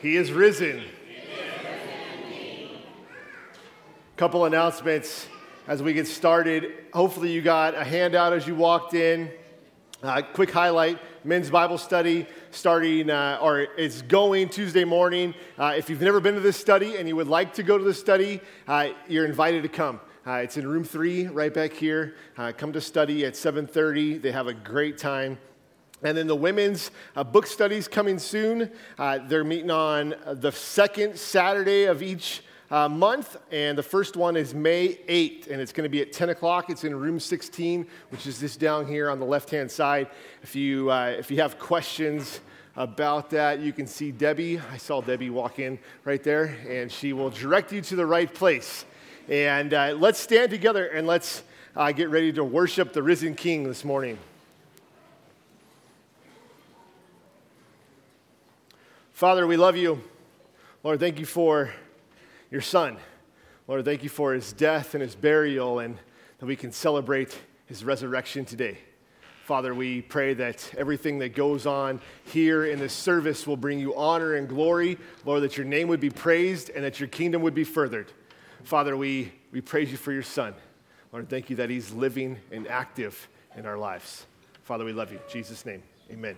He is risen. Couple announcements as we get started. Hopefully you got a handout as you walked in. Quick highlight, men's Bible study starting, or it's going Tuesday morning. If you've never been to this study and you would like to go to this study, you're invited to come. It's in room 3 right back here. Come to study at 7:30. They have a great time. And then the women's book studies coming soon. They're meeting on the second Saturday of each month, and the first one is May 8th, and it's going to be at 10 o'clock. It's in room 16, which is this down here on the left-hand side. If you have questions about that, you can see Debbie. I saw Debbie walk in right there, and she will direct you to the right place. And let's stand together, and let's get ready to worship the risen King this morning. Father, we love you. Lord, thank you for your Son. Lord, thank you for his death and his burial, and that we can celebrate his resurrection today. Father, we pray that everything that goes on here in this service will bring you honor and glory. Lord, that your name would be praised and that your kingdom would be furthered. Father, we praise you for your Son. Lord, thank you that he's living and active in our lives. Father, we love you. In Jesus' name, amen.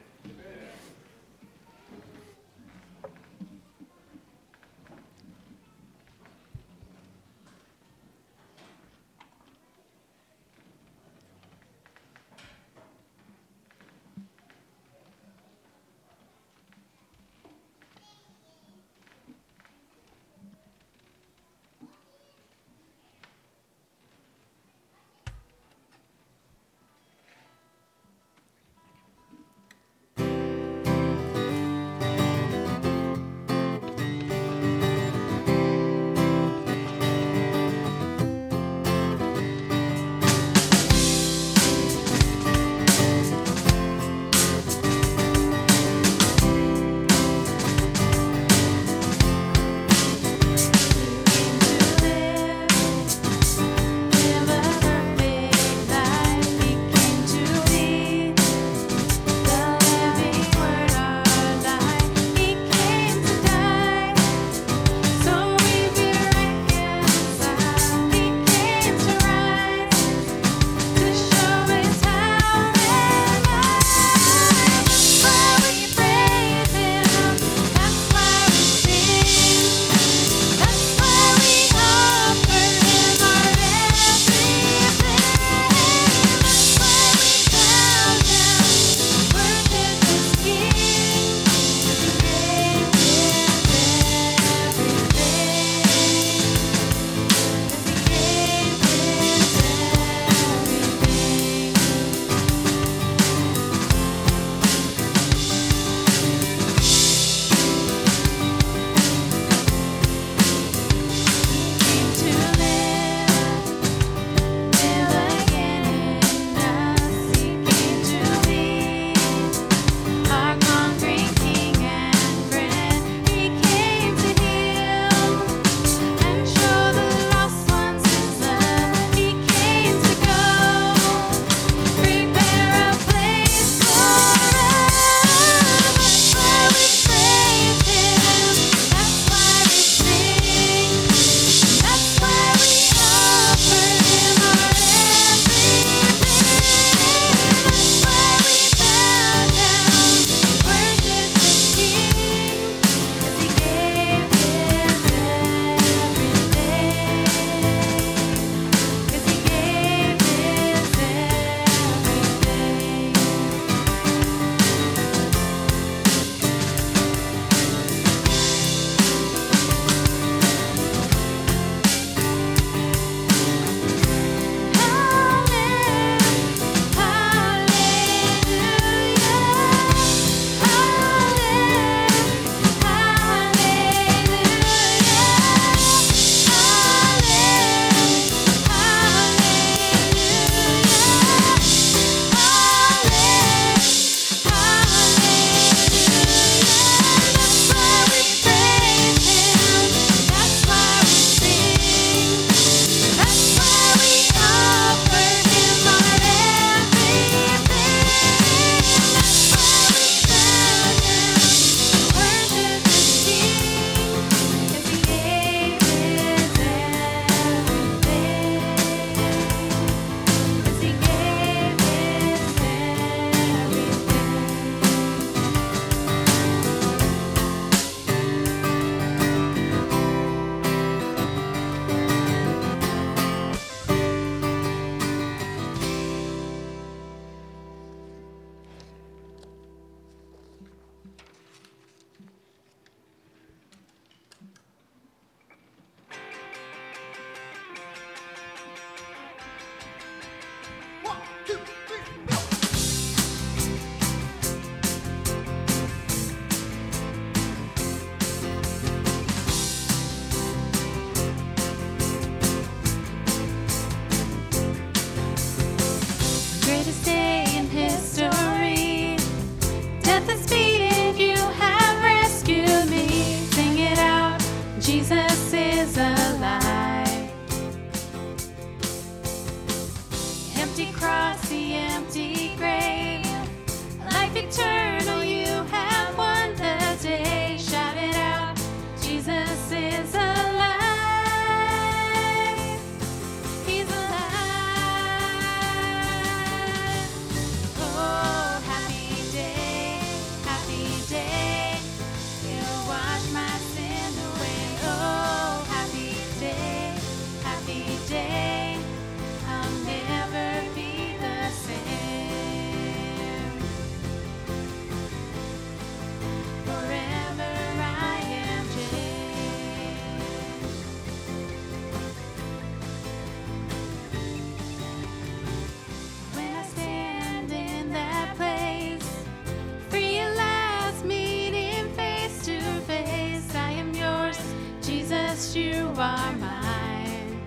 are mine.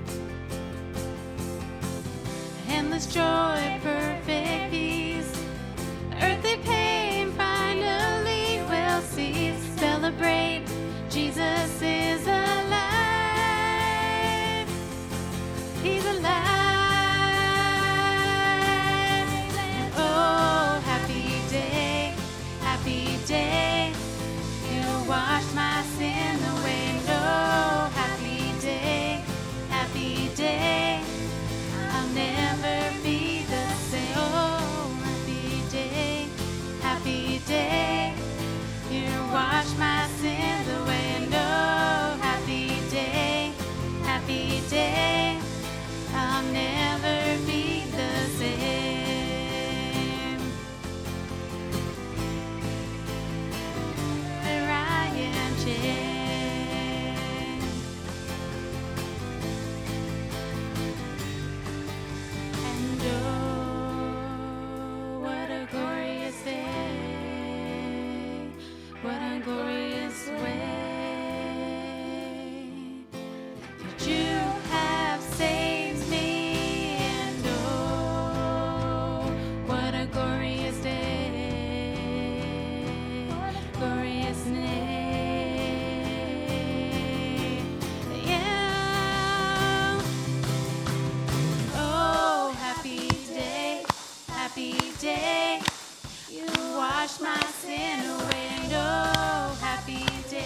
Endless joy, perfect peace, earthly pain finally will cease. Celebrate, Jesus is alive. He's alive. Oh, happy day, you washed my sin away. Oh, happy day, I'll never be the same. Oh, happy day, you washed my sins away. And oh, happy day, I'll never be the same. For I am changed. And oh, what a glorious day, what a glorious way that you have saved me. And oh, what a glorious day, glorious name. Yeah. Oh, happy day, you washed my sin away. And oh, happy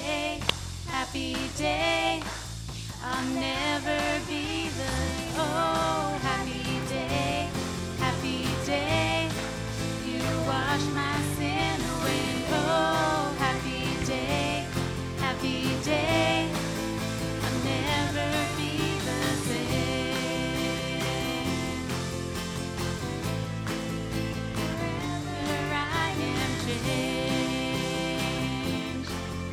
day, I'll never be the. Oh, happy day, you washed my sin away. Oh, happy day, I'll never be the same. Forever I am changed.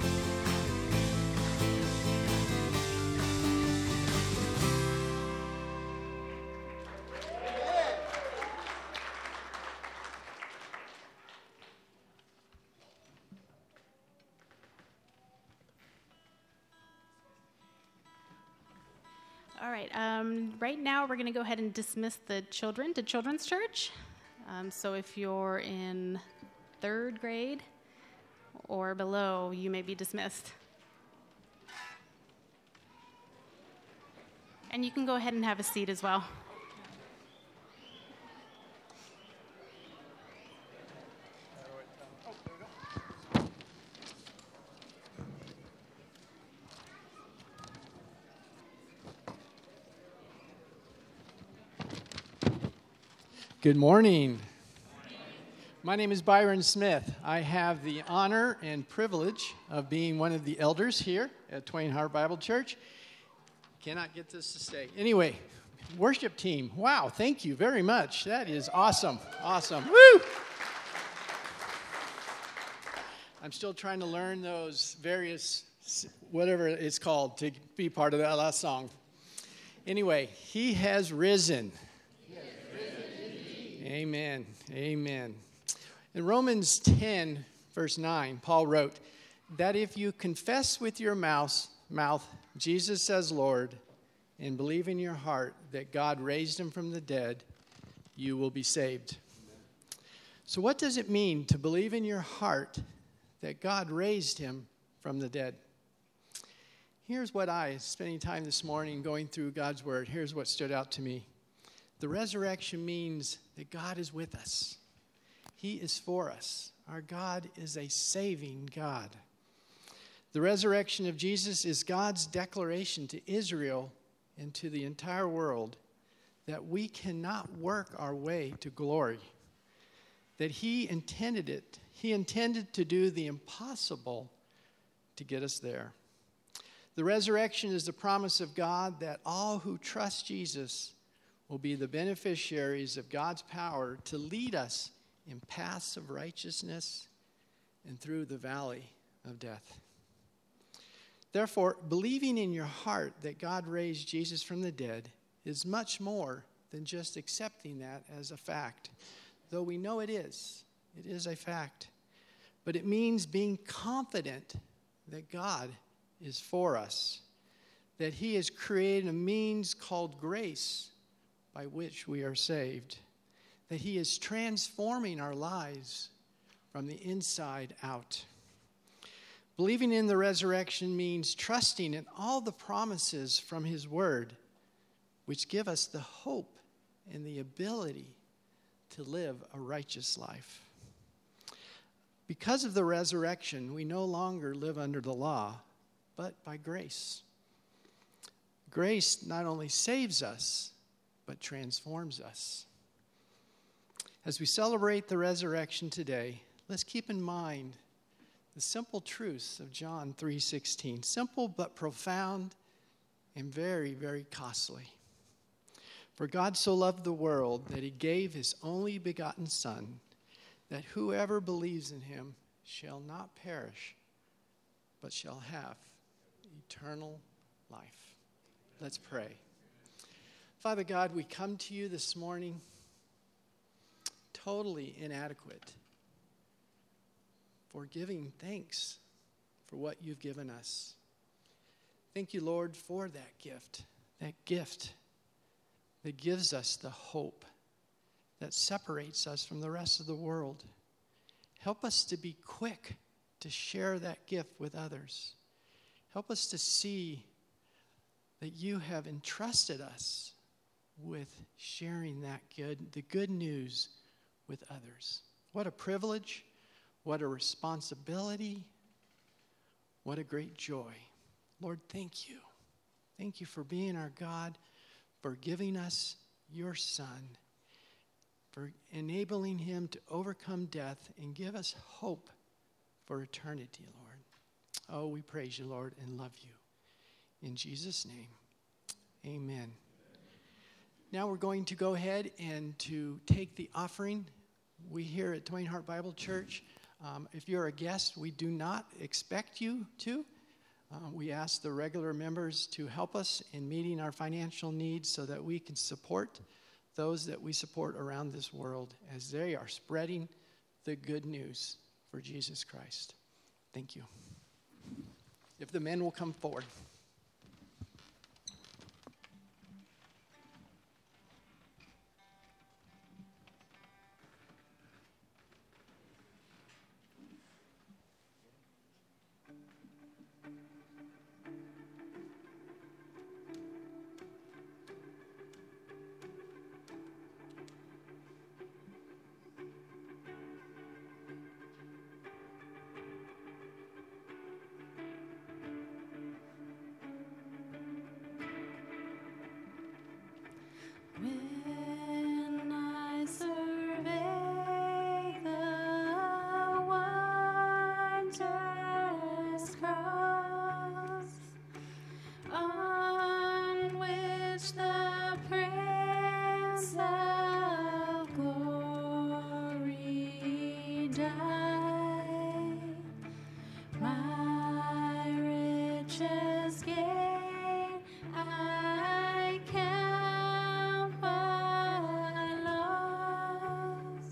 All right, right now we're going to go ahead and dismiss the children to Children's Church. So if you're in 3rd grade or below, you may be dismissed. And you can go ahead and have a seat as well. Good morning. My name is Byron Smith. I have the honor and privilege of being one of the elders here at Twain Harbor Bible Church. Cannot get this to stay. Anyway, worship team. Wow, thank you very much. That is awesome. Awesome. Woo! I'm still trying to learn those various, whatever it's called, to be part of that last song. Anyway, he has risen. Amen. Amen. In Romans 10, verse 9, Paul wrote that if you confess with your mouth Jesus as Lord and believe in your heart that God raised him from the dead, you will be saved. So what does it mean to believe in your heart that God raised him from the dead? Here's what spending time this morning going through God's word, here's what stood out to me. The resurrection means that God is with us. He is for us. Our God is a saving God. The resurrection of Jesus is God's declaration to Israel and to the entire world that we cannot work our way to glory. That he intended it. He intended to do the impossible to get us there. The resurrection is the promise of God that all who trust Jesus will be the beneficiaries of God's power to lead us in paths of righteousness and through the valley of death. Therefore, believing in your heart that God raised Jesus from the dead is much more than just accepting that as a fact, though we know it is. It is a fact. But it means being confident that God is for us, that he has created a means called grace by which we are saved, that he is transforming our lives from the inside out. Believing in the resurrection means trusting in all the promises from his word, which give us the hope and the ability to live a righteous life. Because of the resurrection, we no longer live under the law, but by grace. Grace not only saves us, but transforms us. As we celebrate the resurrection today, let's keep in mind the simple truths of John 3:16. Simple but profound and very, very costly. For God so loved the world that he gave his only begotten Son, that whoever believes in him shall not perish, but shall have eternal life. Let's pray. Father God, we come to you this morning totally inadequate for giving thanks for what you've given us. Thank you, Lord, for that gift that gives us the hope that separates us from the rest of the world. Help us to be quick to share that gift with others. Help us to see that you have entrusted us with sharing the good news with others. What a privilege, what a responsibility, what a great joy. Lord, thank you. Thank you for being our God, for giving us your Son, for enabling him to overcome death and give us hope for eternity, Lord. Oh, we praise you, Lord, and love you. In Jesus' name, amen. Now we're going to go ahead and to take the offering. We here at Twain Harte Bible Church, if you're a guest, we do not expect you to. We ask the regular members to help us in meeting our financial needs so that we can support those that we support around this world as they are spreading the good news for Jesus Christ. Thank you. If the men will come forward. When I survey the wondrous cross on which the Prince of Glory died, my richest gain I count but loss,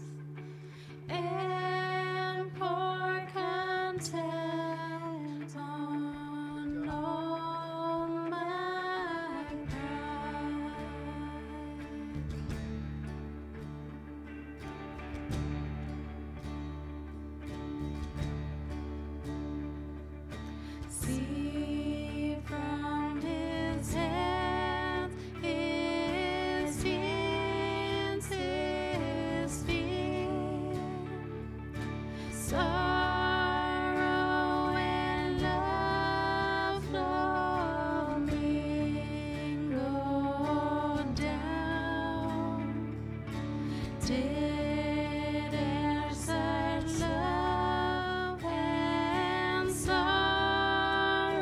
and pour content on all my pride. See from his hands his sins, his fear, sorrow and love flow mingled down. Did e'er such love and sorrow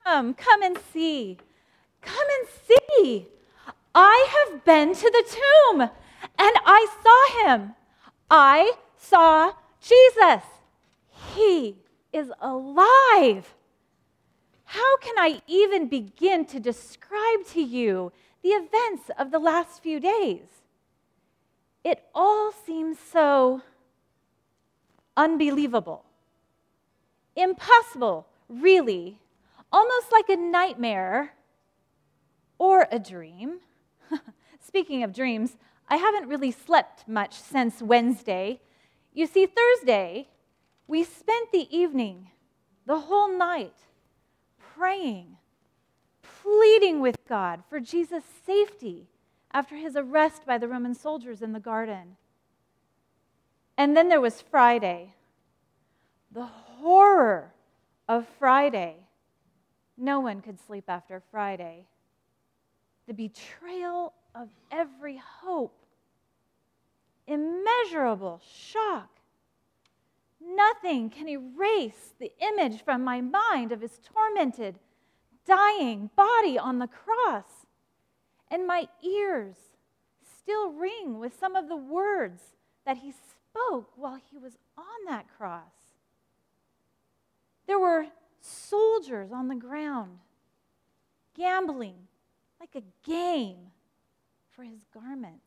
Come and see. Come and see. I have been to the tomb, and I saw him. I saw Jesus. He is alive. How can I even begin to describe to you the events of the last few days? It all seems so unbelievable, impossible, really, almost like a nightmare or a dream. Speaking of dreams, I haven't really slept much since Wednesday. You see, Thursday, we spent the evening, the whole night, praying, pleading with God for Jesus' safety after his arrest by the Roman soldiers in the garden. And then there was Friday, the horror of Friday. No one could sleep after Friday. The betrayal of every hope, immeasurable shock. Nothing can erase the image from my mind of his tormented, dying body on the cross. And my ears still ring with some of the words that he spoke while he was on that cross. There were soldiers on the ground, gambling like a game for his garments.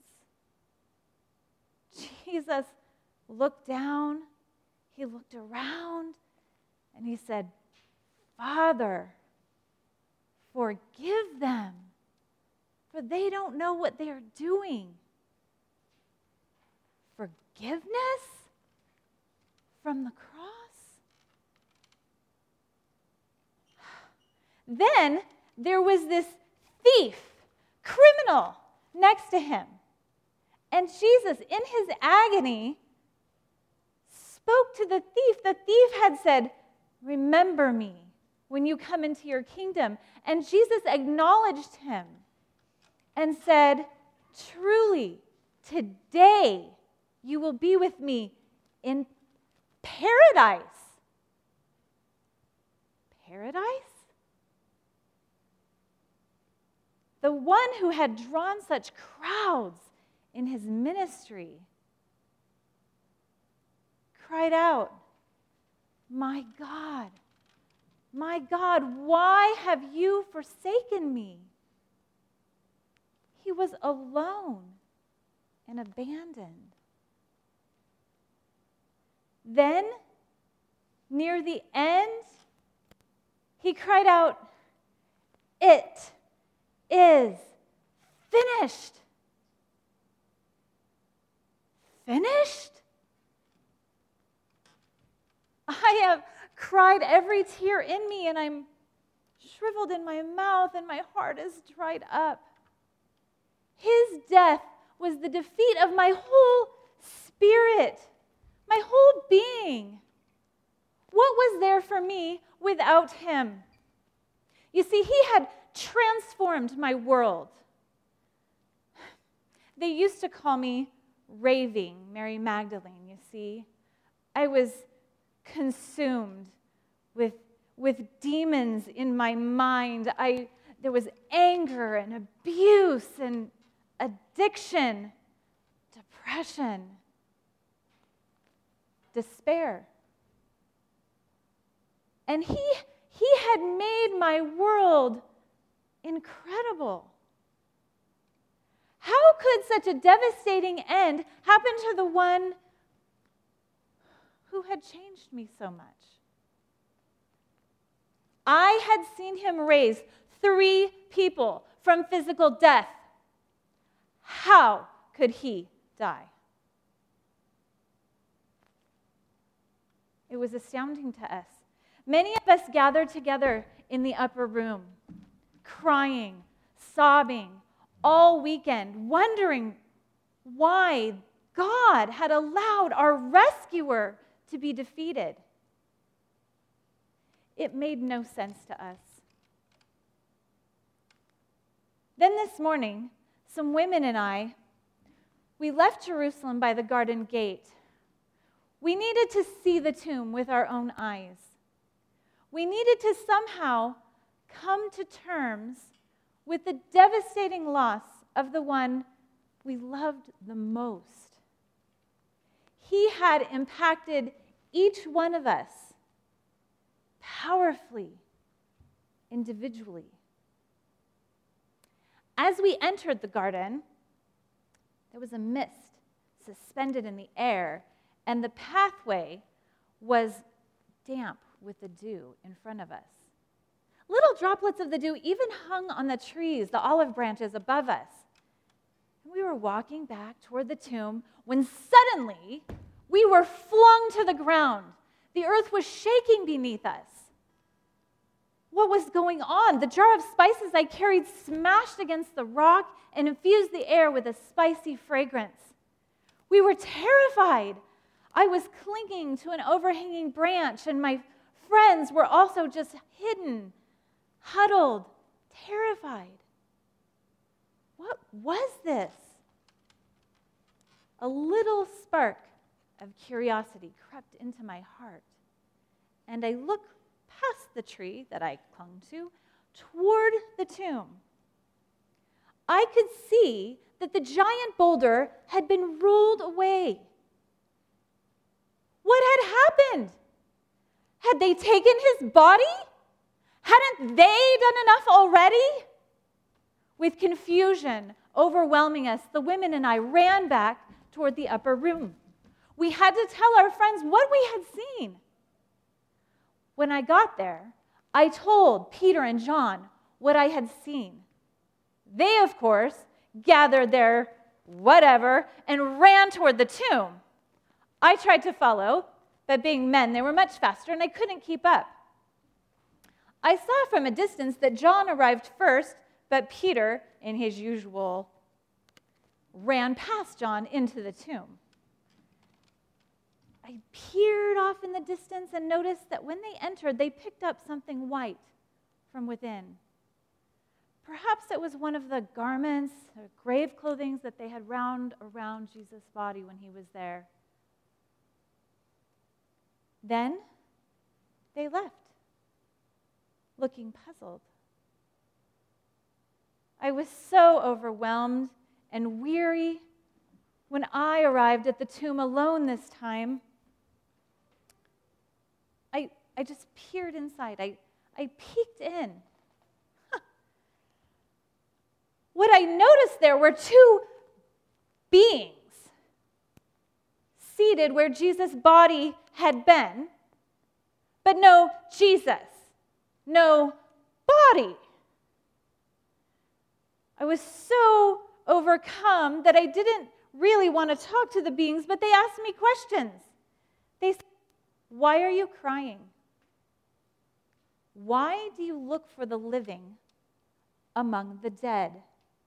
Jesus looked down, he looked around, and he said, "Father, forgive them, for they don't know what they are doing." Forgiveness from the cross? Then there was this thief, criminal, next to him. And Jesus, in his agony, spoke to the thief. The thief had said, "Remember me when you come into your kingdom." And Jesus acknowledged him and said, "Truly, today you will be with me in paradise." Paradise? The one who had drawn such crowds in his ministry cried out, my God, why have you forsaken me?" He was alone and abandoned. Then, near the end, he cried out, "It is finished." Finished? I have cried every tear in me, and I'm shriveled in my mouth, and my heart is dried up. His death was the defeat of my whole spirit, my whole being. What was there for me without him? You see, he had transformed my world. They used to call me raving Mary Magdalene, you see. I was consumed with demons in my mind. There was anger and abuse and addiction, depression, despair. And he had made my world incredible. How could such a devastating end happen to the one who had changed me so much? I had seen him raise 3 people from physical death. How could he die? It was astounding to us. Many of us gathered together in the upper room, crying, sobbing, all weekend, wondering why God had allowed our rescuer to be defeated. It made no sense to us. Then this morning, some women and I, we left Jerusalem by the garden gate. We needed to see the tomb with our own eyes. We needed to somehow come to terms with the devastating loss of the one we loved the most. He had impacted each one of us powerfully, individually. As we entered the garden, there was a mist suspended in the air, and the pathway was damp with the dew in front of us. Little droplets of the dew even hung on the trees, the olive branches above us. And we were walking back toward the tomb when suddenly we were flung to the ground. The earth was shaking beneath us. What was going on? The jar of spices I carried smashed against the rock and infused the air with a spicy fragrance. We were terrified. I was clinging to an overhanging branch, and my friends were also just hidden, huddled, terrified. What was this? A little spark of curiosity crept into my heart, and I looked past the tree that I clung to toward the tomb. I could see that the giant boulder had been rolled away. What had happened? Had they taken his body? Hadn't they done enough already? With confusion overwhelming us, the women and I ran back toward the upper room. We had to tell our friends what we had seen. When I got there, I told Peter and John what I had seen. They, of course, gathered their whatever and ran toward the tomb. I tried to follow, but being men, they were much faster, and I couldn't keep up. I saw from a distance that John arrived first, but Peter, in his usual, ran past John into the tomb. I peered off in the distance and noticed that when they entered, they picked up something white from within. Perhaps it was one of the garments or grave clothing that they had wound around Jesus' body when he was there. Then they left, looking puzzled. I was so overwhelmed and weary when I arrived at the tomb alone this time. I just peered inside. I peeked in. What I noticed there were two beings seated where Jesus' body had been, but no Jesus, no body. I was so overcome that I didn't really want to talk to the beings, but they asked me questions. They said, "Why are you crying? Why do you look for the living among the dead?"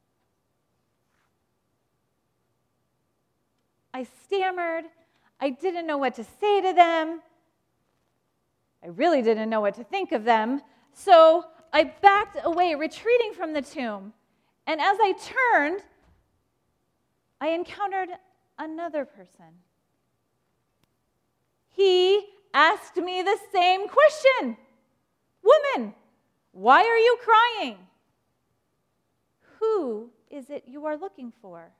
I stammered. I didn't know what to say to them. I really didn't know what to think of them. So I backed away, retreating from the tomb. And as I turned, I encountered another person. He asked me the same question. "Woman, why are you crying? Who is it you are looking for?"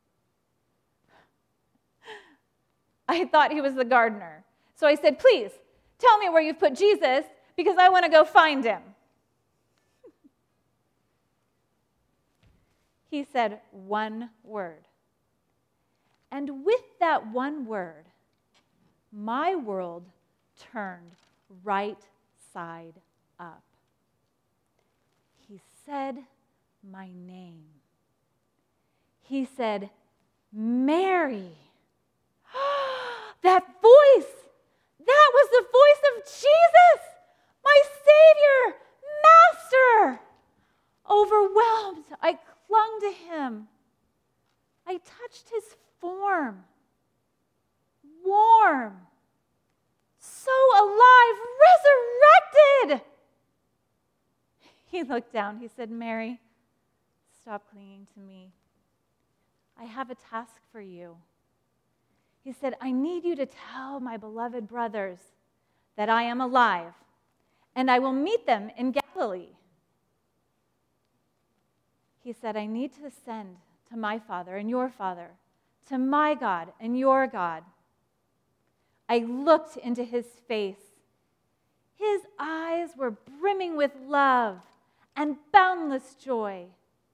I thought he was the gardener. So I said, "Please, tell me where you've put Jesus, because I want to go find him." He said one word. And with that one word, my world turned right side up. He said my name. He said, "Mary." That voice, that was the voice of Jesus, my Savior, Master. Overwhelmed, I clung to him. I touched his form, warm, so alive, resurrected. He looked down. He said, "Mary, stop clinging to me. I have a task for you." He said, "I need you to tell my beloved brothers that I am alive, and I will meet them in Galilee." he said, I need to ascend to my Father and your Father, to my God and your God. I looked into his face. His eyes were brimming with love and boundless joy.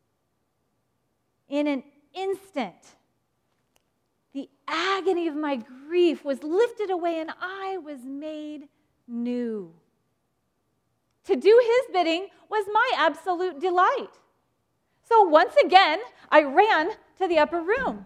In an instant, the agony of my grief was lifted away and I was made new. To do his bidding was my absolute delight. So once again, I ran to the upper room.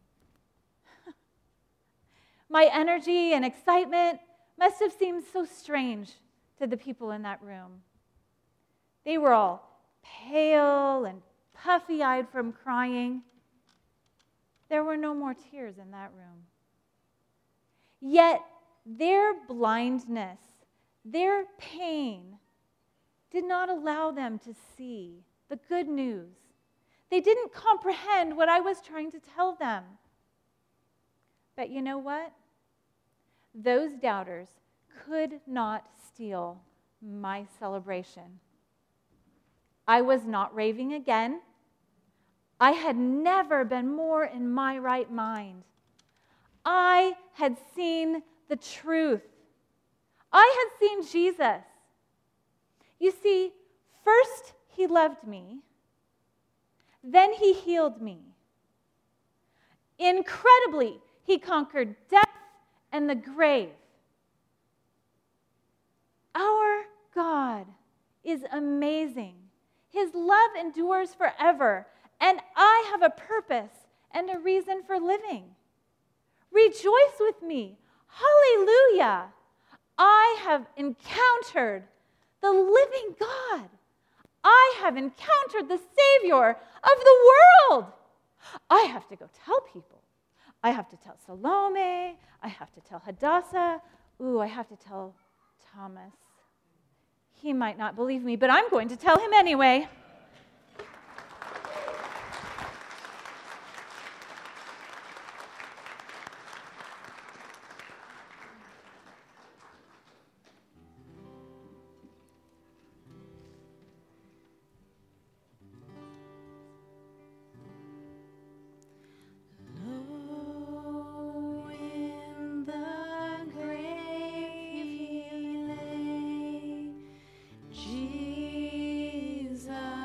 My energy and excitement must have seemed so strange to the people in that room. They were all pale and puffy-eyed from crying. There were no more tears in that room. Yet their blindness, their pain, did not allow them to see the good news. They didn't comprehend what I was trying to tell them. But you know what? Those doubters could not steal my celebration. I was not raving again. I had never been more in my right mind. I had seen the truth. I had seen Jesus. You see, first he loved me, then he healed me. Incredibly, he conquered death and the grave. Our God is amazing. His love endures forever, and I have a purpose and a reason for living. Rejoice with me. Hallelujah. I have encountered the living God. I have encountered the Savior of the world. I have to go tell people. I have to tell Salome. I have to tell Hadassah. I have to tell Thomas. He might not believe me, but I'm going to tell him anyway. Low in the grave he lay, Jesus.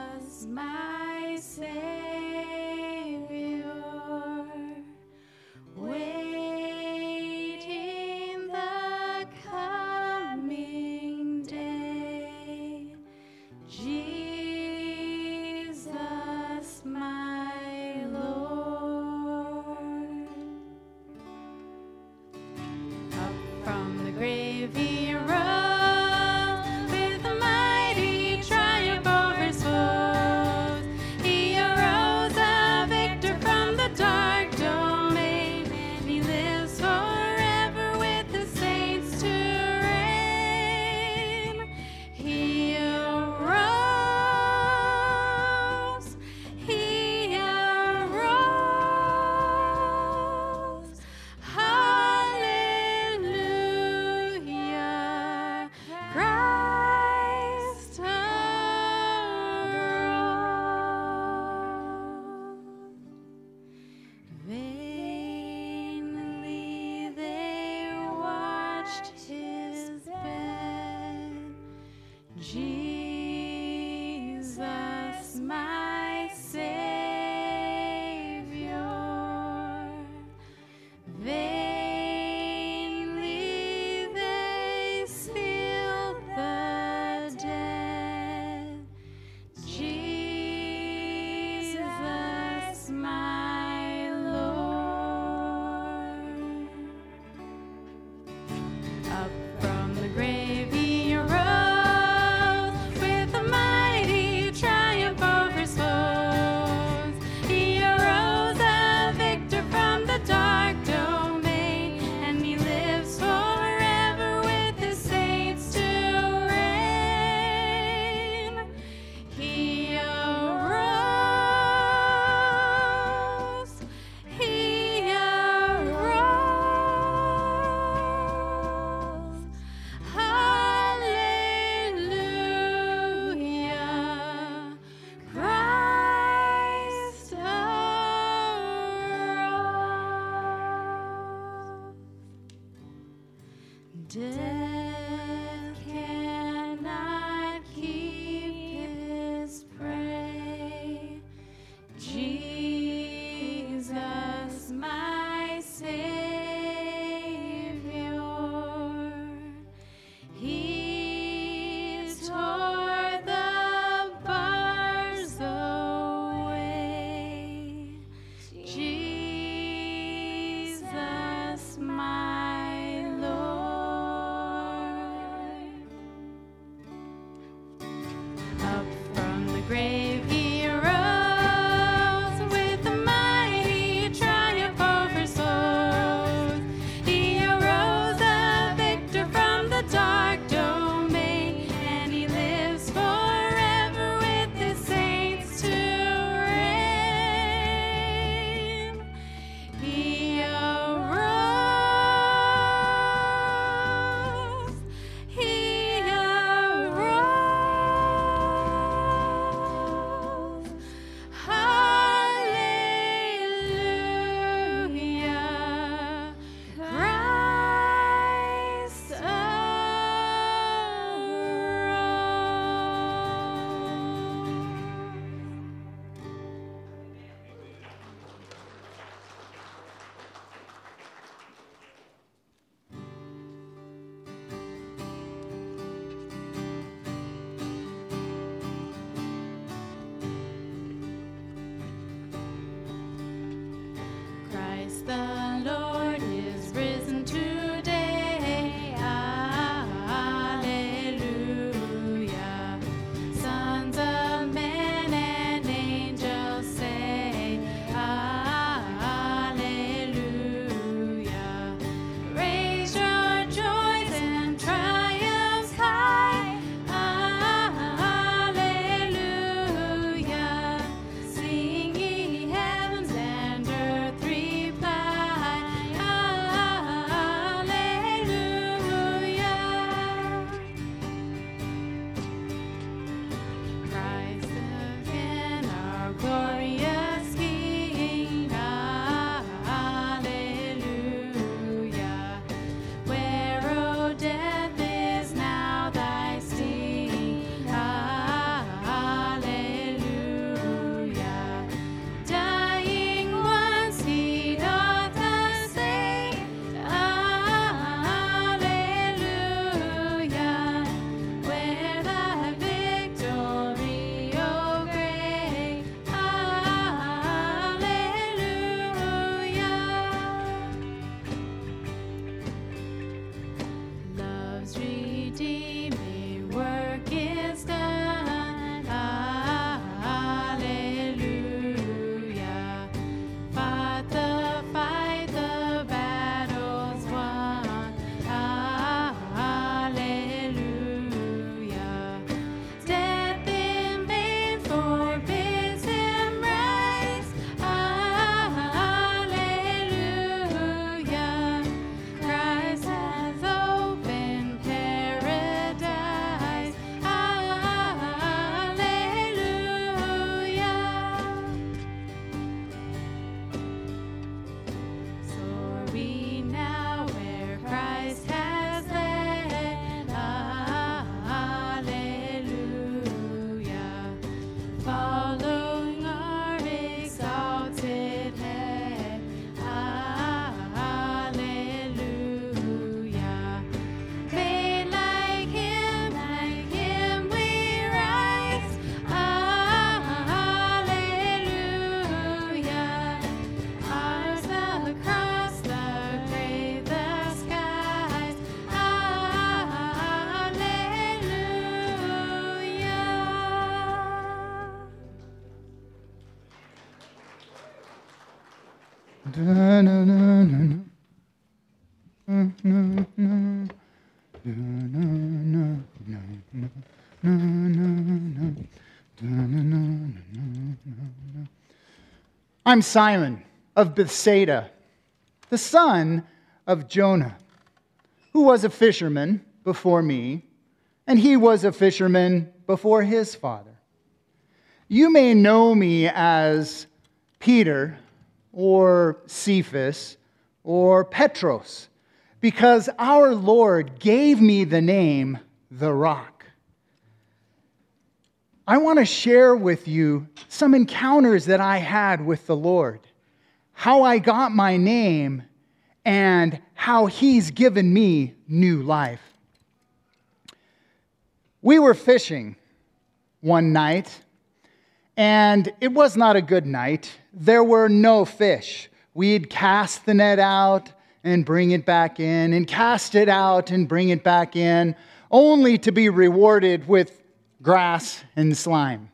Death cannot keep his prey. Jesus, my Savior, He tore the bars away. Jesus, my Lord. Up from the grave he arose with a mighty triumph over souls. He arose a victor from the dark domain, and he lives forever with his saints to reign. He arose. He arose. Hallelujah. Christ arose. Christ the Lord is risen today. Alleluia. Sons of men and angels say, Alleluia. Raise your joys and triumphs high. Alleluia. Sing ye heavens and earth reply. Alleluia. Christ again, our glorious King. Alleluia. Where, O death, is now thy sting? Alleluia. Dying once, he doth us save. Alleluia. Where thy victory, O great. Alleluia. Love's redeeming work is done. Alleluia. Fought the fight, the battle's won. Alleluia. Death in vain forbids him rise. Alleluia. Christ has opened paradise. Alleluia. Soar we now where Christ has led. Alleluia. Following our exalted head. Alleluia. Made like him we rise. Alleluia. Ours the cross, the grave, the skies. I'm Simon of Bethsaida, the son of Jonah, who was a fisherman before me, and he was a fisherman before his father. You may know me as Peter, or Cephas, or Petros, because our Lord gave me the name The Rock. I want to share with you some encounters that I had with the Lord, how I got my name, and how He's given me new life. We were fishing one night, and it was not a good night. There were no fish. We'd cast the net out and bring it back in, and cast it out and bring it back in, only to be rewarded with grass and slime.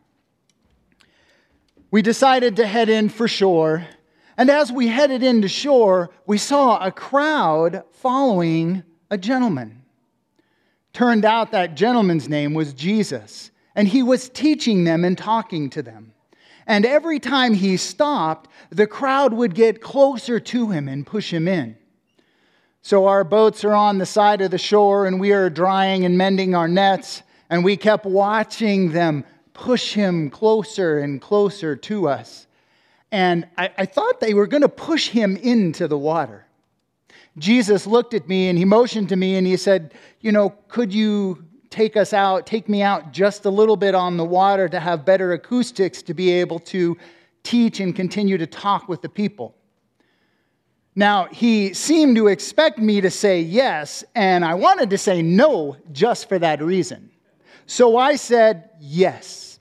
We decided to head in for shore, and as we headed into shore, we saw a crowd following a gentleman. Turned out that gentleman's name was Jesus, and he was teaching them and talking to them. And every time he stopped, the crowd would get closer to him and push him in. So our boats are on the side of the shore, and we are drying and mending our nets, and we kept watching them push him closer and closer to us. And I thought they were going to push him into the water. Jesus looked at me and he motioned to me and he said, could you take me out just a little bit on the water to have better acoustics to be able to teach and continue to talk with the people? Now, he seemed to expect me to say yes, and I wanted to say no just for that reason. So I said yes.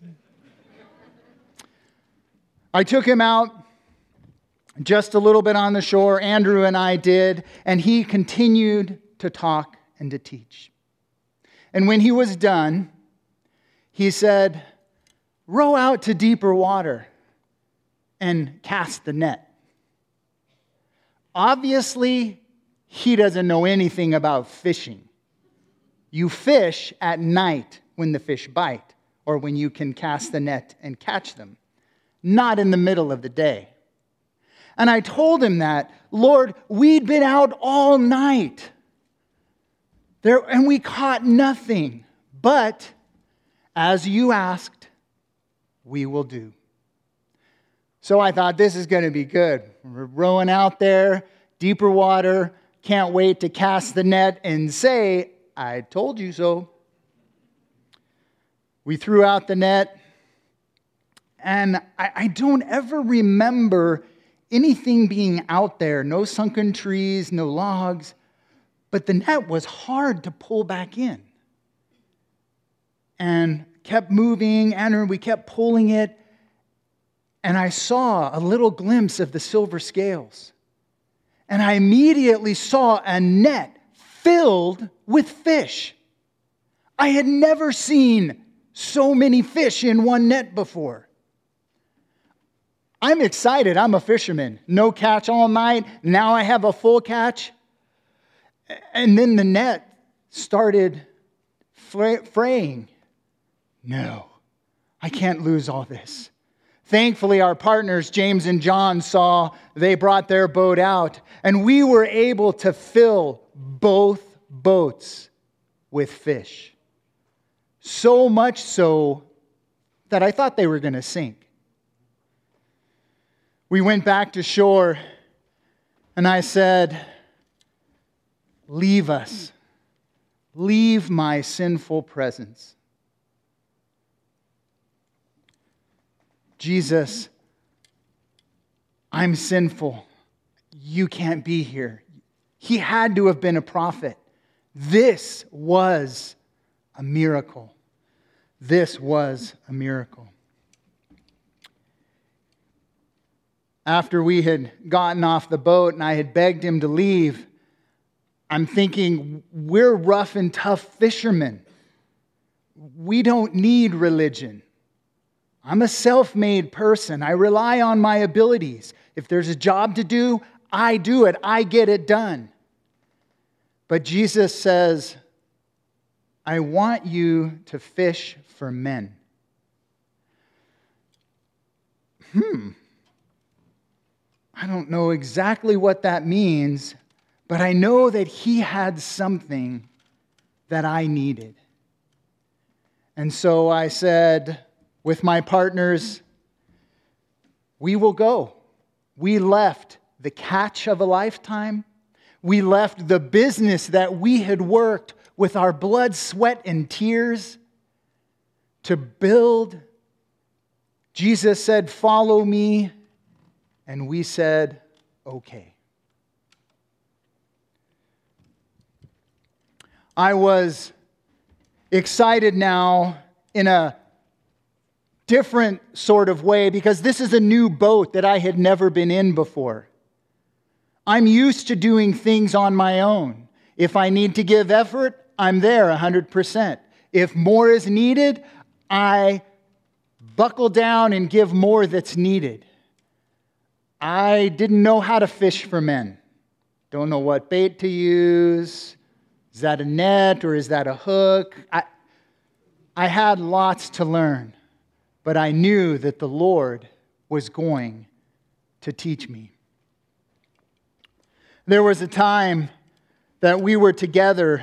I took him out just a little bit on the shore. Andrew and I did, and he continued to talk and to teach. And when he was done, he said, "Row out to deeper water and cast the net." Obviously, he doesn't know anything about fishing. You fish at night when the fish bite, or when you can cast the net and catch them, not in the middle of the day. And I told him that, "Lord, we'd been out all night there, and we caught nothing. But as you asked, we will do." So I thought, this is going to be good. We're rowing out there, deeper water, can't wait to cast the net and say, "I told you so." We threw out the net, and I don't ever remember anything being out there, no sunken trees, no logs, but the net was hard to pull back in. And kept moving, and we kept pulling it, and I saw a little glimpse of the silver scales. And I immediately saw a net filled with fish. I had never seen so many fish in one net before. I'm excited. I'm a fisherman. No catch all night. Now I have a full catch. And then the net started fraying. No, I can't lose all this. Thankfully, our partners, James and John, saw. They brought their boat out, and we were able to fill both boats with fish. So much so that I thought they were going to sink. We went back to shore, and I said, "Leave us. Leave my sinful presence." Jesus, I'm sinful. You can't be here. He had to have been a prophet. This was a miracle. This was a miracle. After we had gotten off the boat and I had begged him to leave, I'm thinking, we're rough and tough fishermen. We don't need religion. I'm a self-made person. I rely on my abilities. If there's a job to do, I do it. I get it done. But Jesus says, "I want you to fish for men." I don't know exactly what that means, but I know that he had something that I needed. And so I said, with my partners, we will go. We left the catch of a lifetime. We left the business that we had worked with our blood, sweat, and tears to build. Jesus said, "Follow me." And we said, "Okay." I was excited now in a different sort of way because this is a new boat that I had never been in before. I'm used to doing things on my own. If I need to give effort, I'm there 100%. If more is needed, I buckle down and give more that's needed. I didn't know how to fish for men. Don't know what bait to use. Is that a net or is that a hook? I had lots to learn, but I knew that the Lord was going to teach me. There was a time that we were together.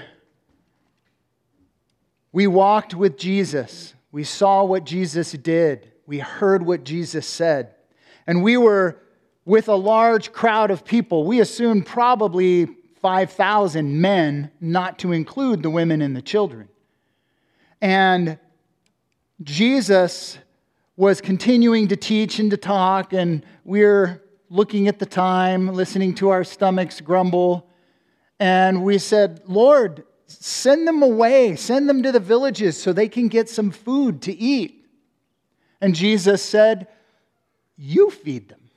We walked with Jesus. We saw what Jesus did. We heard what Jesus said. And we were with a large crowd of people. We assumed probably 5,000 men, not to include the women and the children. And Jesus was continuing to teach and to talk, and we're looking at the time, listening to our stomachs grumble. And we said, "Lord, send them away. Send them to the villages so they can get some food to eat." And Jesus said, "You feed them."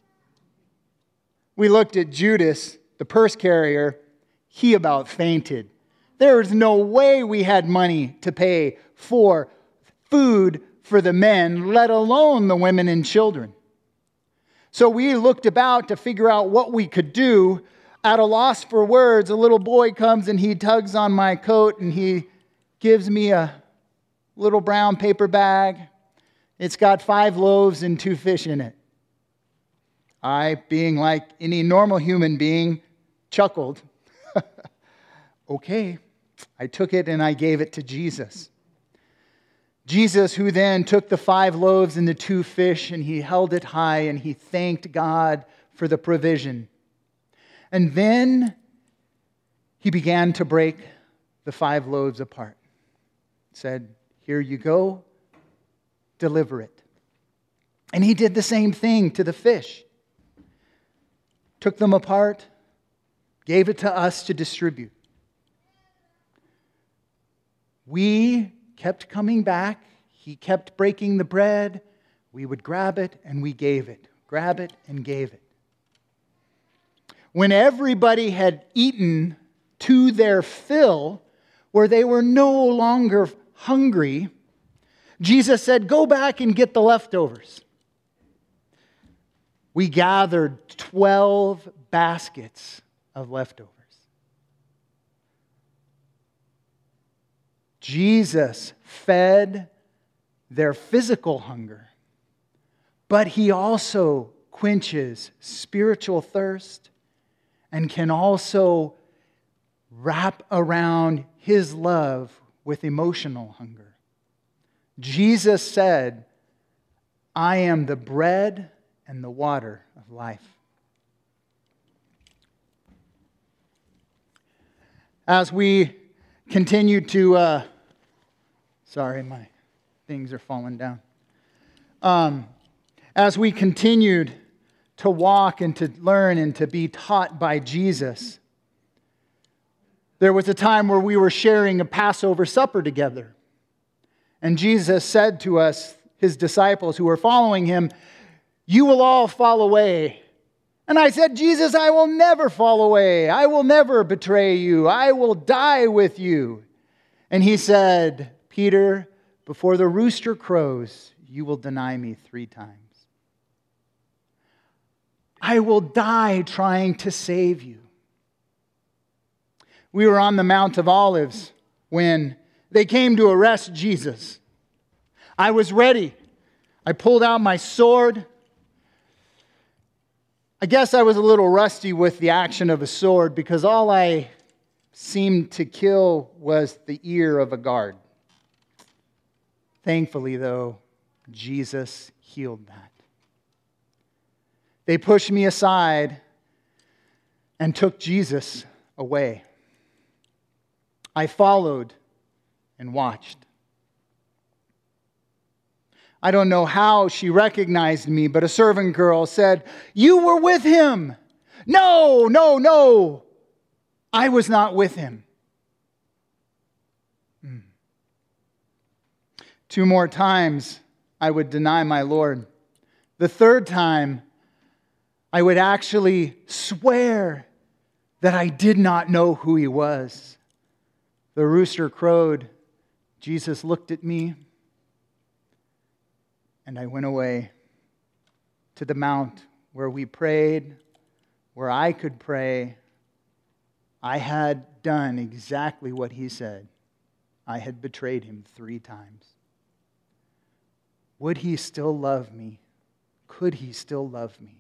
We looked at Judas, the purse carrier. He about fainted. There was no way we had money to pay for food for the men, let alone the women and children. So we looked about to figure out what we could do. At a loss for words, a little boy comes and he tugs on my coat and he gives me a little brown paper bag. It's got 5 loaves and 2 fish in it. I, being like any normal human being, chuckled. Okay. I took it and I gave it to Jesus. Jesus, who then took the 5 loaves and the 2 fish, and he held it high and he thanked God for the provision. And then he began to break the 5 loaves apart. Said, "Here you go, deliver it." And he did the same thing to the fish. Took them apart, gave it to us to distribute. We kept coming back. He kept breaking the bread. We would grab it and we gave it. Grab it and gave it. When everybody had eaten to their fill, where they were no longer hungry, Jesus said, "Go back and get the leftovers." We gathered 12 baskets of leftovers. Jesus fed their physical hunger, but he also quenches spiritual thirst and can also wrap around his love with emotional hunger. Jesus said, "I am the bread and the water of life." As we continue to, sorry, my things are falling down. As we continued to walk and to learn and to be taught by Jesus, there was a time where we were sharing a Passover supper together. And Jesus said to us, his disciples who were following him, "You will all fall away." And I said, "Jesus, I will never fall away. I will never betray you. I will die with you." And he said, "Peter, before the rooster crows, you will deny me 3 times. I will die trying to save you." We were on the Mount of Olives when they came to arrest Jesus. I was ready. I pulled out my sword. I guess I was a little rusty with the action of a sword because all I seemed to kill was the ear of a guard. Thankfully, though, Jesus healed that. They pushed me aside. and took Jesus away. I followed and watched. I don't know how she recognized me, but a servant girl said, "You were with him." No, no, no. I was not with him. 2 more times I would deny my Lord. The 3rd time, I would actually swear that I did not know who he was. The rooster crowed. Jesus looked at me, and I went away to the mount where we prayed, where I could pray. I had done exactly what he said. I had betrayed him 3 times. Would he still love me? Could he still love me?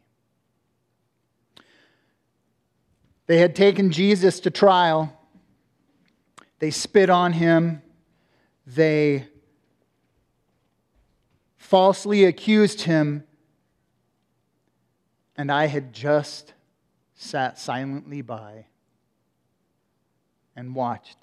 They had taken Jesus to trial. They spit on him. They falsely accused him. And I had just sat silently by and watched.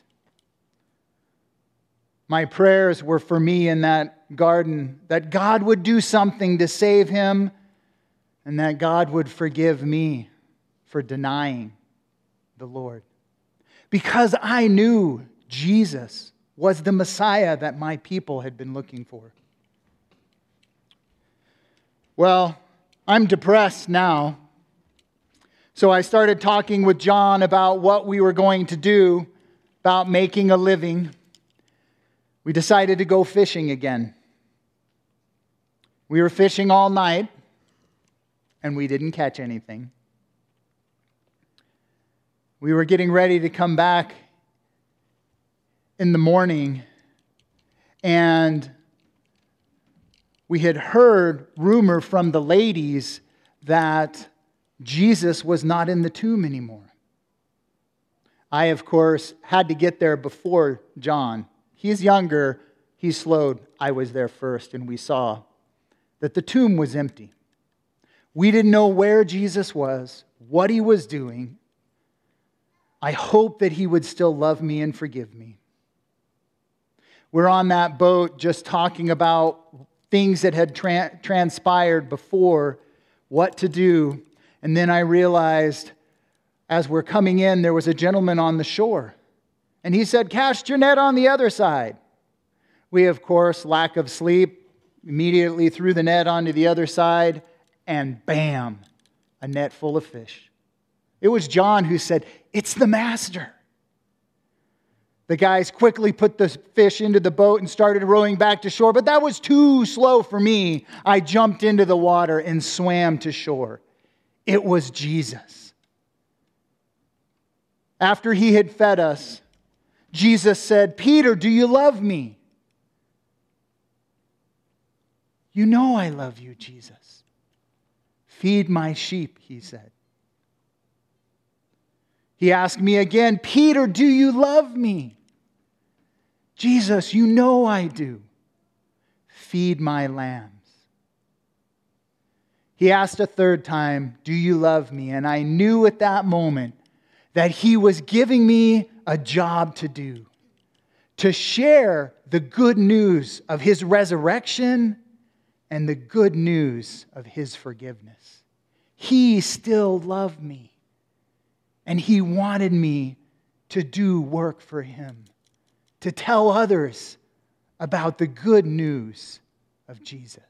My prayers were for me in that garden, that God would do something to save him, and that God would forgive me for denying the Lord. Because I knew Jesus was the Messiah that my people had been looking for. Well, I'm depressed now. So I started talking with John about what we were going to do, about making a living. We decided to go fishing again. We were fishing all night, and we didn't catch anything. We were getting ready to come back in the morning, and we had heard rumor from the ladies that Jesus was not in the tomb anymore. I, of course, had to get there before John. He's younger, he slowed. I was there first, and we saw that the tomb was empty. We didn't know where Jesus was, what he was doing. I hope that he would still love me and forgive me. We're on that boat just talking about things that had transpired before, what to do. And then I realized as we're coming in, there was a gentleman on the shore. And he said, "Cast your net on the other side." We, of course, lack of sleep, immediately threw the net onto the other side, and bam, a net full of fish. It was John who said, "It's the master." The guys quickly put the fish into the boat and started rowing back to shore, but that was too slow for me. I jumped into the water and swam to shore. It was Jesus. After he had fed us, Jesus said, "Peter, do you love me?" "You know I love you, Jesus." "Feed my sheep," he said. He asked me again, "Peter, do you love me?" "Jesus, you know I do." "Feed my lambs." He asked a 3rd time, "Do you love me?" And I knew at that moment that he was giving me a job to do, to share the good news of his resurrection and the good news of his forgiveness. He still loved me, and he wanted me to do work for him, to tell others about the good news of Jesus.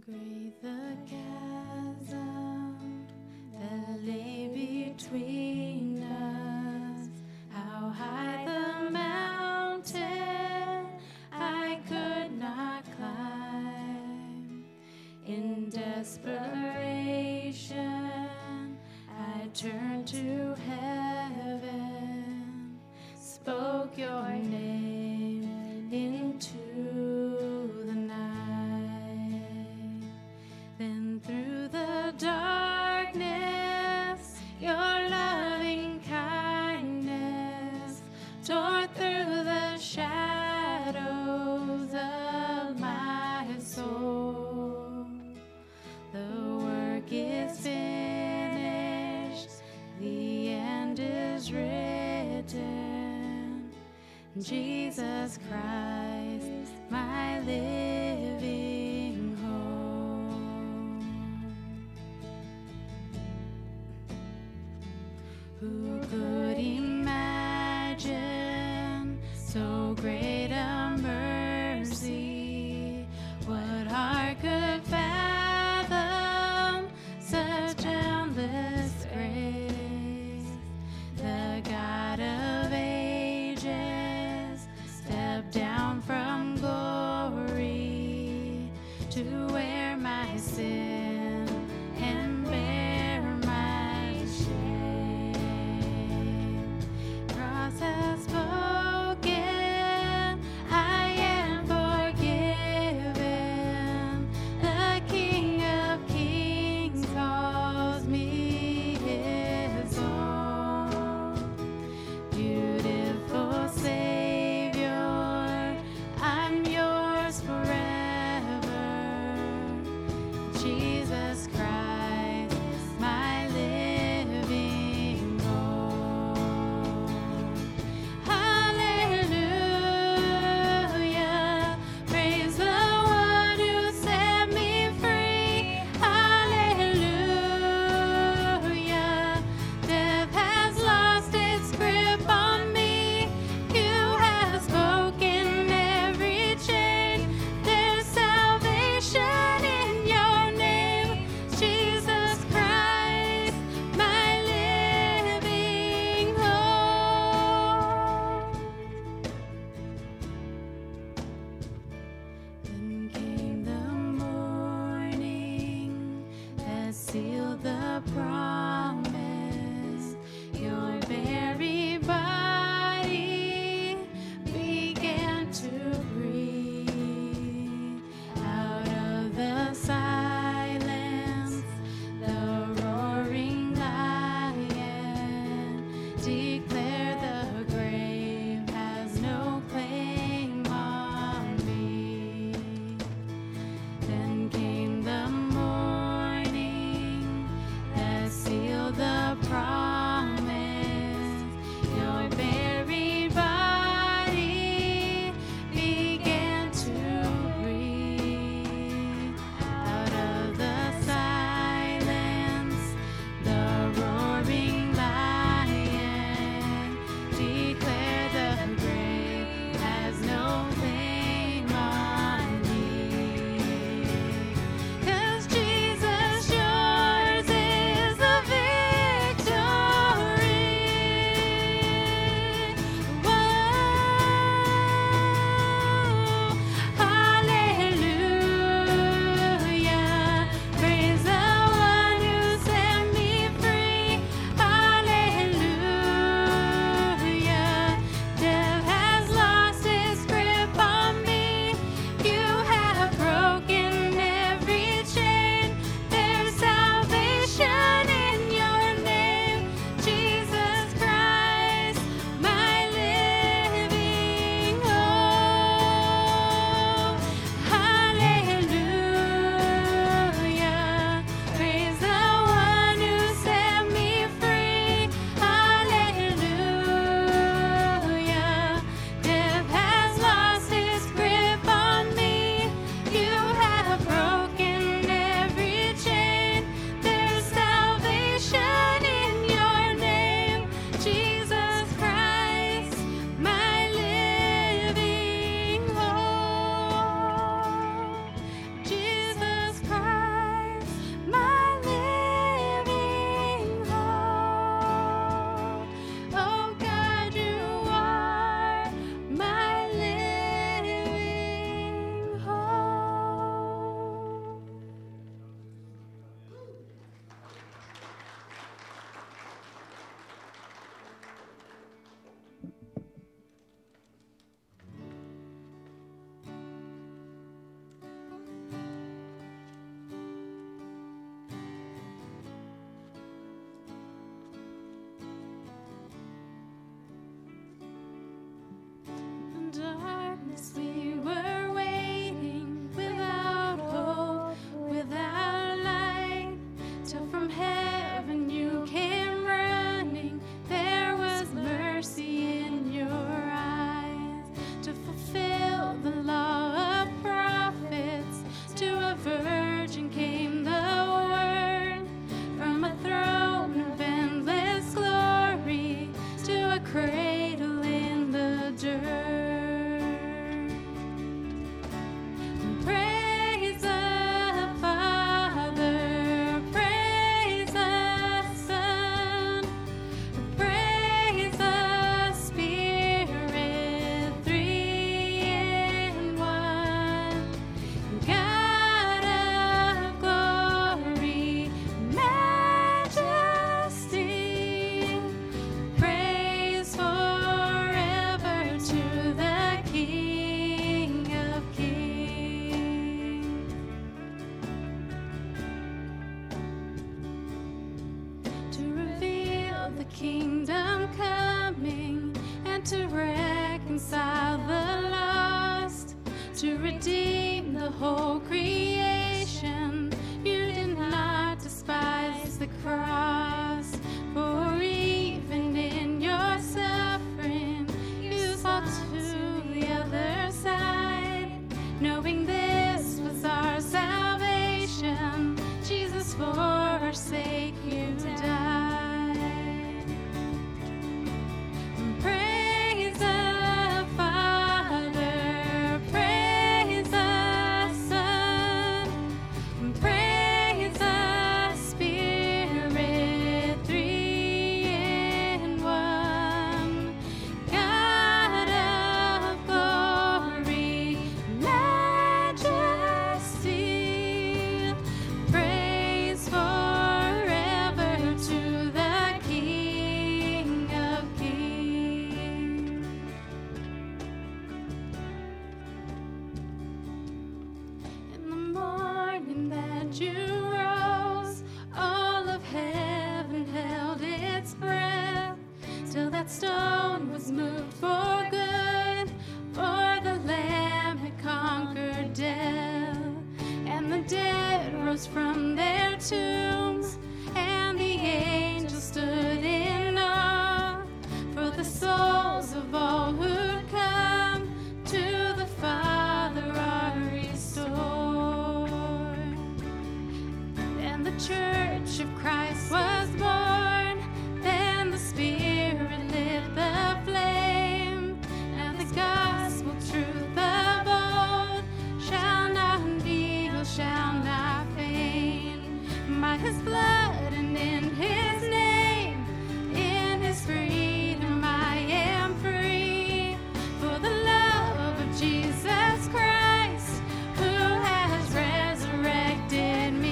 great the chasm that lay between us, how high the mountain I could not climb. In desperation, I turned to heaven, spoke your name into the night. Then through the darkness, your loving kindness tore through the shadows of my soul. The work is finished, the end is written. Jesus Christ, my living hope. Who could imagine so great a mercy? What heart could fathom such endless grace? The God of ages stepped down from glory to wear my sin and bear my shame. Cross has spoken, I am forgiven. The King of Kings calls me his own. Beautiful Savior, I'm yours forever. Jesus Christ, my living hope. Hallelujah, praise the one who set me free. Hallelujah, death has lost its grip on me. You have spoken every chain. There's salvation in your name, Jesus Christ, my living hope. Then came the morning that sealed the promise. Your very body began to breathe. Out of the silence, the roaring lion declared the grave has no claim on me. Then came the morning that sealed redeemed the whole creation. You did not despise the cross, for even in your suffering, you saw to the other side. Knowing this was our salvation, Jesus, for our sake you died. Praise the Father, praise the Son, praise the Spirit, three in one. God of glory, majesty, praise forever to the King of Kings. In the morning that you rose, all of heaven held its breath, till that stone was moved for good, for the Lamb had conquered death, and the dead rose from their tombs, and the angels stood in awe, for the souls of all who come to the Father are restored. Then the church of Christ was born, then the Spirit lit the flame, and the gospel truth of old shall not kneel, shall not faint. By his blood and in his name, in his freedom I am free, for the love of Jesus Christ, who has resurrected me.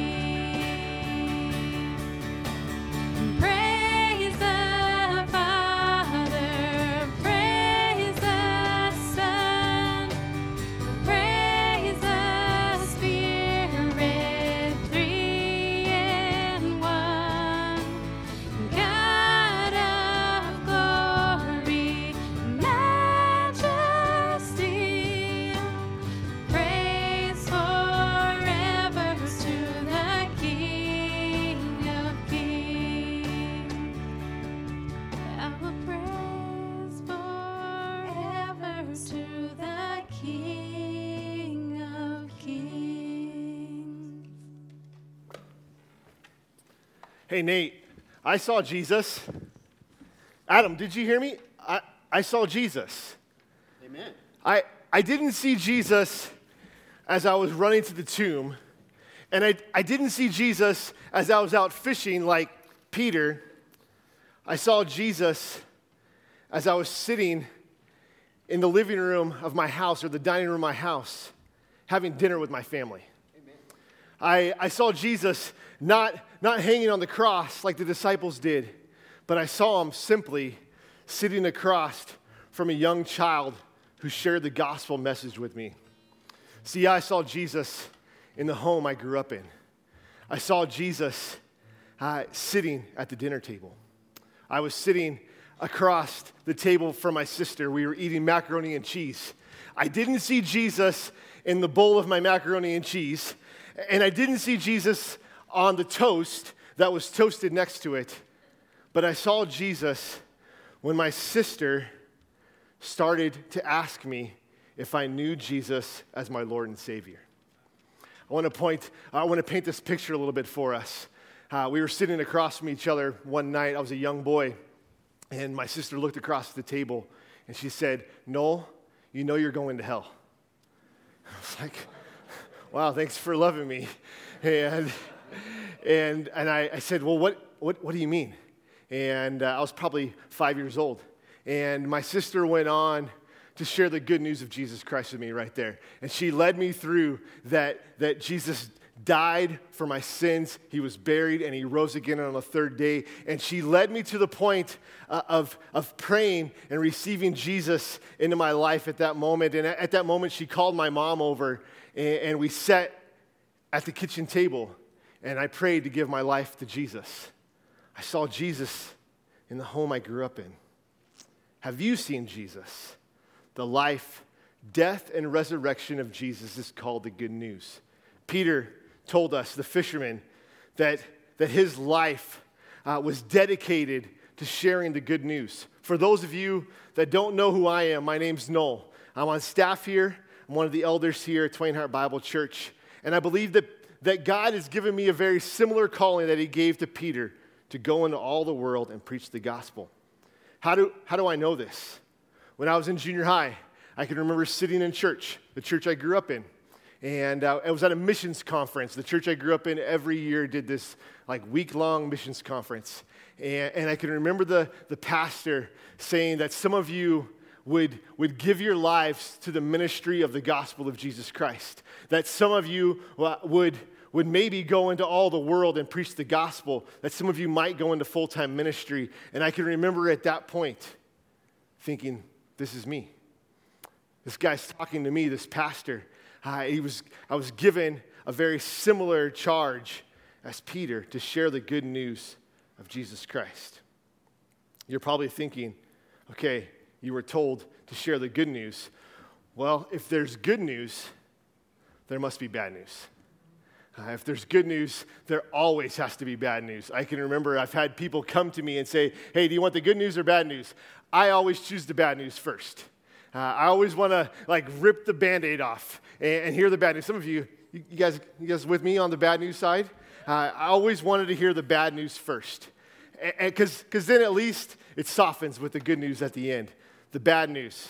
Praise the Father, praise the Son, praise the Spirit, three in one. God of glory, majesty, praise forever to the King of Kings. I will praise forever to the King of Kings. Hey, Nate, I saw Jesus. Adam, did you hear me? I saw Jesus. Amen. I didn't see Jesus as I was running to the tomb, and I didn't see Jesus as I was out fishing like Peter. I saw Jesus as I was sitting in the living room of my house or the dining room of my house having dinner with my family. I saw Jesus not hanging on the cross like the disciples did, but I saw him simply sitting across from a young child who shared the gospel message with me. See, I saw Jesus in the home I grew up in. I saw Jesus sitting at the dinner table. I was sitting across the table from my sister. We were eating macaroni and cheese. I didn't see Jesus in the bowl of my macaroni and cheese, and I didn't see Jesus on the toast that was toasted next to it, but I saw Jesus when my sister started to ask me if I knew Jesus as my Lord and Savior. I want to paint this picture a little bit for us. We were sitting across from each other one night. I was a young boy, and my sister looked across the table, and she said, "Noel, you know you're going to hell." I was like, "Wow, thanks for loving me." And I said, "Well, what do you mean?" And I was probably 5 years old. And my sister went on to share the good news of Jesus Christ with me right there. And she led me through that Jesus died for my sins, he was buried, and he rose again on the third day. And she led me to the point of praying and receiving Jesus into my life at that moment. And at that moment, she called my mom over, and we sat at the kitchen table, and I prayed to give my life to Jesus. I saw Jesus in the home I grew up in. Have you seen Jesus, the life death and resurrection of Jesus is called the good news. Peter told us, the fisherman, that his life was dedicated to sharing the good news. For those of you that don't know who I am, my name's Noel. I'm on staff here. I'm one of the elders here at Twain Harte Bible Church. And I believe that God has given me a very similar calling that he gave to Peter to go into all the world and preach the gospel. How do I know this? When I was in junior high, I can remember sitting in church, the church I grew up in. And I was at a missions conference. The church I grew up in every year did this week-long missions conference. And I can remember the pastor saying that some of you would give your lives to the ministry of the gospel of Jesus Christ. That some of you would maybe go into all the world and preach the gospel. That some of you might go into full-time ministry. And I can remember at that point thinking, this is me. This guy's talking to me, this pastor. I was given a very similar charge as Peter to share the good news of Jesus Christ. You're probably thinking, okay, you were told to share the good news. Well, if there's good news, there must be bad news. If there's good news, there always has to be bad news. I can remember I've had people come to me and say, hey, do you want the good news or bad news? I always choose the bad news first. I always want to rip the Band-Aid off and hear the bad news. Some of you guys with me on the bad news side? I always wanted to hear the bad news first. Because then at least it softens with the good news at the end. The bad news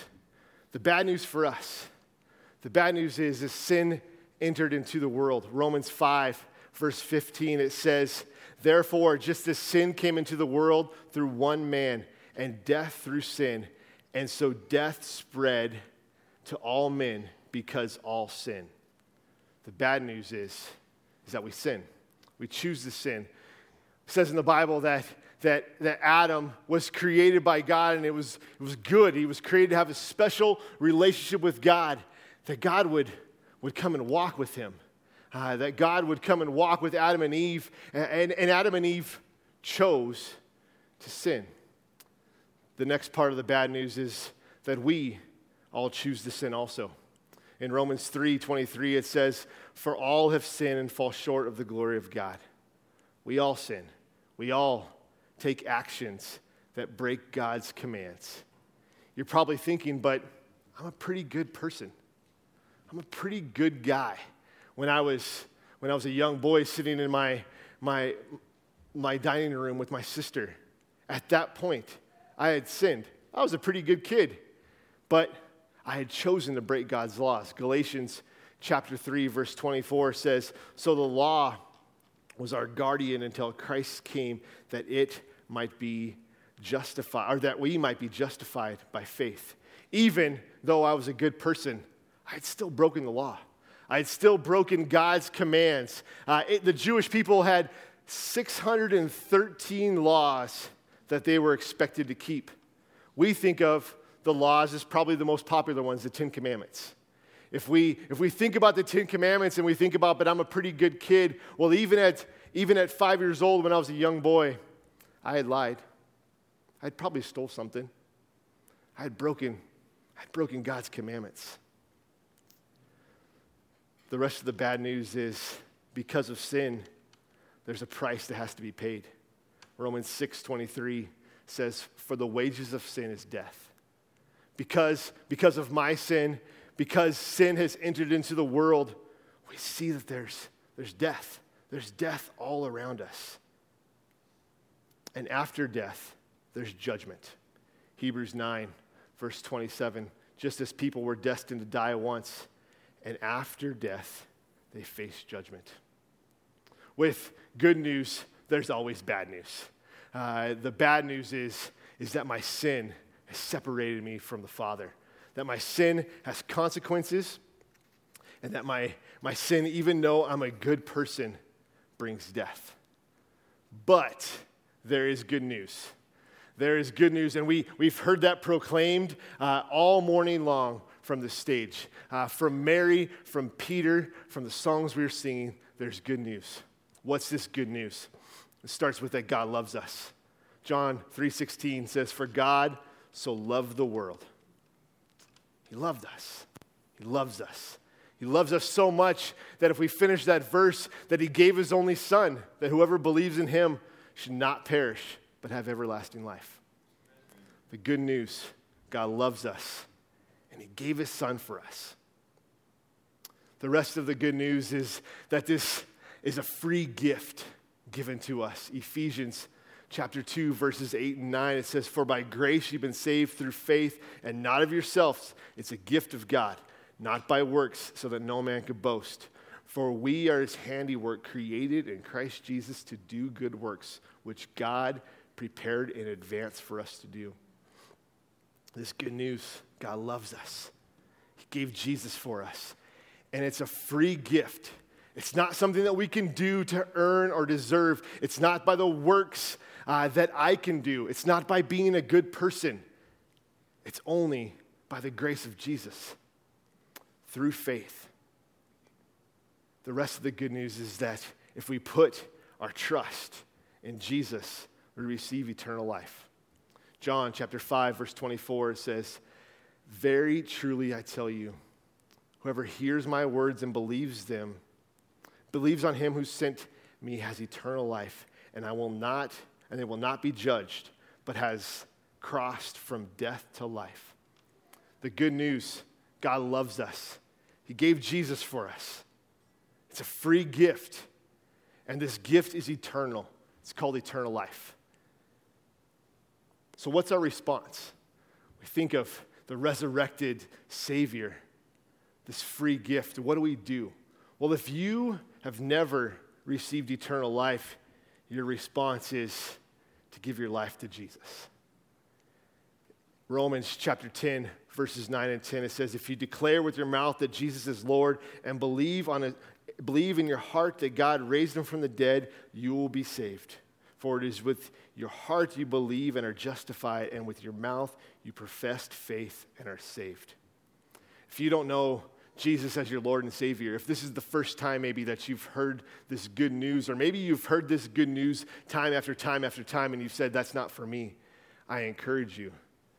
for us. The bad news is sin entered into the world. Romans 5, verse 15, it says, therefore, just as sin came into the world through one man, and death through sin, and so death spread to all men because all sin. The bad news is that we sin. We choose to sin. It says in the Bible that Adam was created by God and it was good. He was created to have a special relationship with God, that God would come and walk with him, that God would come and walk with Adam and Eve, and Adam and Eve chose to sin. The next part of the bad news is that we all choose to sin also. In Romans 3:23, it says, for all have sinned and fall short of the glory of God. We all sin. We all take actions that break God's commands. You're probably thinking, but I'm a pretty good person. I'm a pretty good guy. When I was a young boy sitting in my dining room with my sister, at that point, I had sinned. I was a pretty good kid, but I had chosen to break God's laws. Galatians chapter 3, verse 24 says, so the law was our guardian until Christ came that it might be justified, or that we might be justified by faith. Even though I was a good person, I had still broken the law. I had still broken God's commands. The Jewish people had 613 laws that they were expected to keep. We think of the laws as probably the most popular ones, the Ten Commandments. If we think about the Ten Commandments and we think about, but I'm a pretty good kid, well, even at 5 years old when I was a young boy, I had lied. I'd probably stole something. I had broken God's commandments. The rest of the bad news is because of sin, there's a price that has to be paid. Romans 6:23 says, for the wages of sin is death. Because of my sin, because sin has entered into the world, we see that there's death. There's death all around us. And after death, there's judgment. Hebrews 9, verse 27, just as people were destined to die once, and after death, they face judgment. With good news, there's always bad news. The bad news is that my sin has separated me from the Father, that my sin has consequences, and that my sin, even though I'm a good person, brings death. But there is good news. There is good news, and we've heard that proclaimed all morning long from the stage. From Mary, from Peter, from the songs we were singing, there's good news. What's this good news? It starts with that God loves us. John 3:16 says, for God so loved the world. He loved us. He loves us. He loves us so much that if we finish that verse, that he gave his only son, that whoever believes in him should not perish, but have everlasting life. The good news, God loves us, and he gave his son for us. The rest of the good news is that this is a free gift given to us. Ephesians chapter 2, verses 8 and 9, it says, "For by grace you've been saved through faith, and not of yourselves. It's a gift of God, not by works, so that no man could boast. For we are his handiwork, created in Christ Jesus to do good works, which God prepared in advance for us to do." This good news, God loves us. He gave Jesus for us. And it's a free gift. It's not something that we can do to earn or deserve. It's not by the works that I can do. It's not by being a good person. It's only by the grace of Jesus through faith. The rest of the good news is that if we put our trust in Jesus, we receive eternal life. John chapter 5, verse 24 says, "Very truly I tell you, whoever hears my words and believes on him who sent me has eternal life, and they will not be judged, but has crossed from death to life." The good news, God loves us. He gave Jesus for us. It's a free gift, and this gift is eternal. It's called eternal life. So what's our response? We think of the resurrected Savior, this free gift. What do we do? Well, if you have never received eternal life, your response is to give your life to Jesus. Romans chapter 10, verses 9 and 10, it says, "If you declare with your mouth that Jesus is Lord and believe in your heart that God raised him from the dead, you will be saved. For it is with your heart you believe and are justified, and with your mouth you professed faith and are saved." If you don't know Jesus as your Lord and Savior, if this is the first time maybe that you've heard this good news, or maybe you've heard this good news time after time after time and you've said, "That's not for me," I encourage you.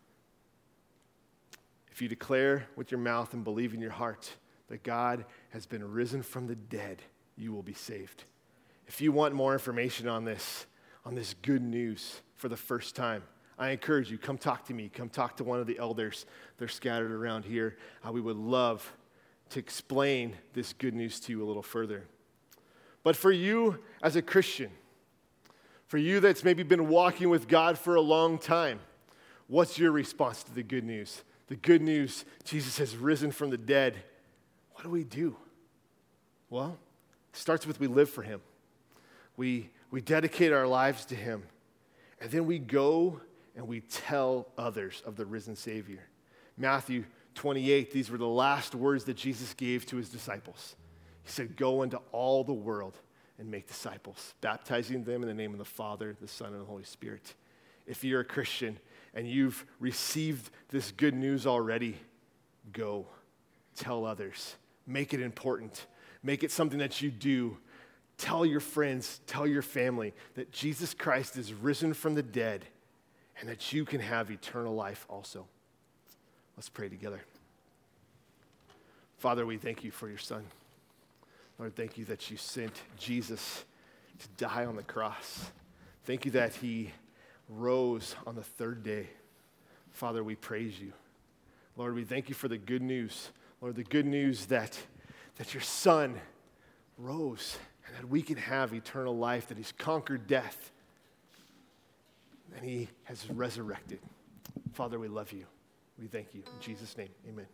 If you declare with your mouth and believe in your heart that God has been risen from the dead, you will be saved. If you want more information on this good news for the first time, I encourage you, come talk to me. Come talk to one of the elders. They're scattered around here. We would love to explain this good news to you a little further. But for you as a Christian, for you that's maybe been walking with God for a long time, what's your response to the good news? The good news, Jesus has risen from the dead. What do? Well, it starts with we live for him. We dedicate our lives to him. And then we go and we tell others of the risen Savior. Matthew 28, these were the last words that Jesus gave to his disciples. He said, "Go into all the world and make disciples, baptizing them in the name of the Father, the Son, and the Holy Spirit." If you're a Christian and you've received this good news already, go. Tell others. Make it important. Make it something that you do. Tell your friends, tell your family that Jesus Christ is risen from the dead and that you can have eternal life also. Let's pray together. Father, we thank you for your Son. Lord, thank you that you sent Jesus to die on the cross. Thank you that he rose on the third day. Father, we praise you. Lord, we thank you for the good news. Lord, the good news that your Son rose and that we can have eternal life, that he's conquered death, and he has resurrected. Father, we love you. We thank you. In Jesus' name, amen.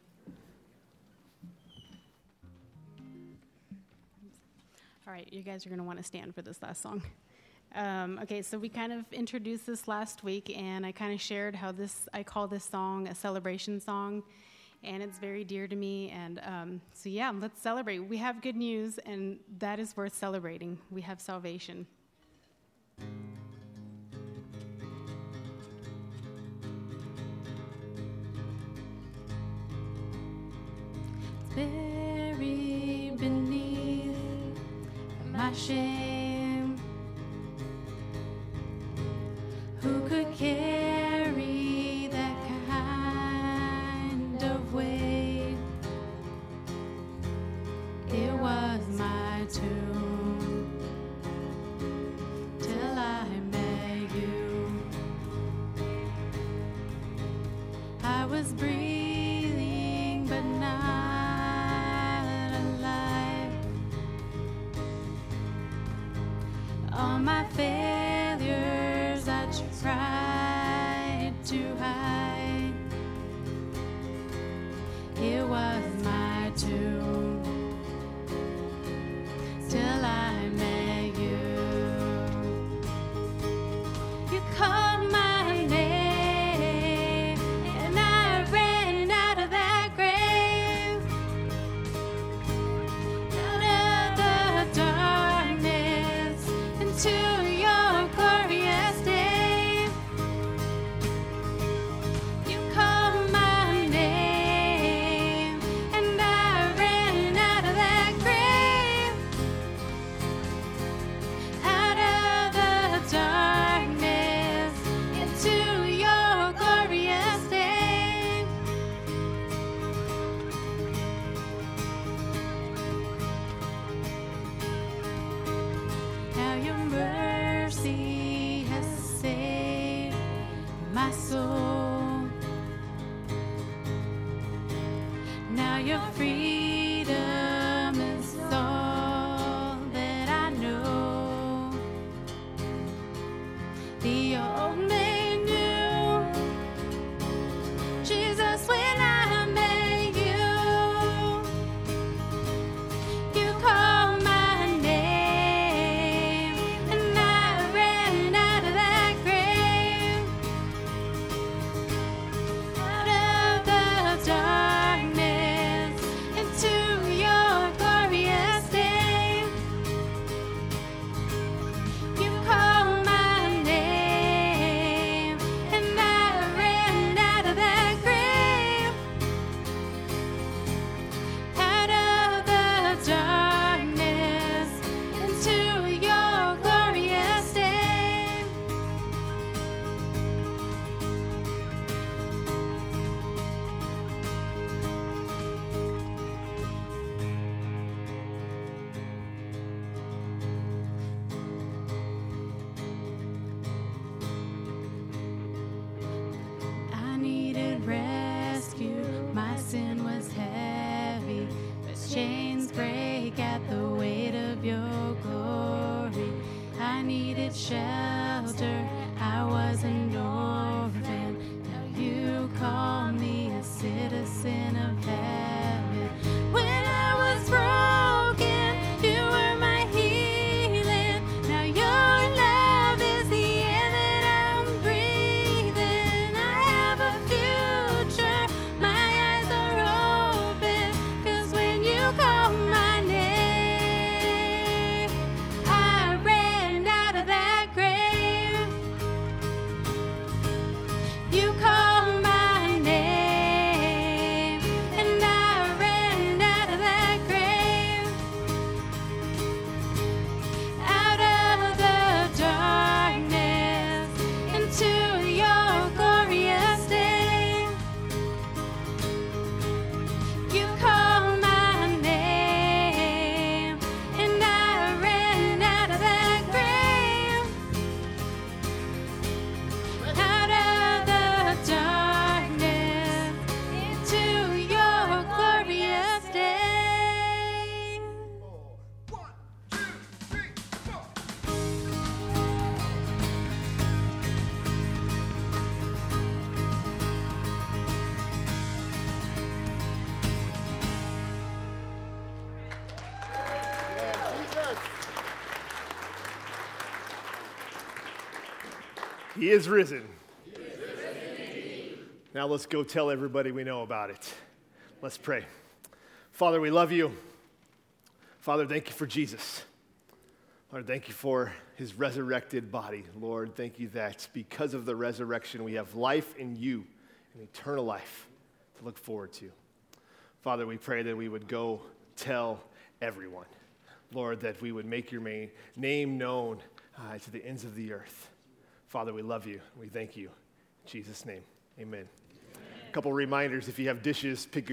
All right, you guys are going to want to stand for this last song. Okay, so we kind of introduced this last week, and I kind of shared how I call this song a celebration song, and it's very dear to me. And so yeah, let's celebrate. We have good news, and that is worth celebrating. We have salvation. Buried beneath my shame, who could carry that kind of weight? tomb till I met you. I was breathing but not alive. All my failures I tried to hide. It was my tomb till I met you. You called my name and I ran out of that grave, out of the darkness into your glorious day. You called my name and I ran out of that grave, out of the darkness into your glorious day. Now your mercy has saved my soul. Now your freedom is all that I know. The old man knew Jesus when I met you. You called my name and I ran out of that grave, out of the darkness into your glorious day. You called my name and I ran out of that grave, out of the darkness into your glorious day. I needed rescue, my sin was heavy, but chains break at the weight of your glory. I needed shelter, I was an orphan, now you call me a citizen of heaven. When I was broken, you were my healing, now your love is the air that I'm breathing. I have a future, my eyes are open, 'cause when you call my name, I ran out of that grave. You called my name and I ran out of that grave, out of the darkness into your glorious day. You called my name and I ran out of that grave, out of the darkness into your glorious day. He is risen. Now let's go tell everybody we know about it. Let's pray. Father, we love you. Father, thank you for Jesus. Lord, thank you for his resurrected body. Lord, thank you that because of the resurrection, we have life in you, and eternal life to look forward to. Father, we pray that we would go tell everyone. Lord, that we would make your name known to the ends of the earth. Father, we love you. We thank you. In Jesus' name, amen. A couple reminders. If you have dishes, pick your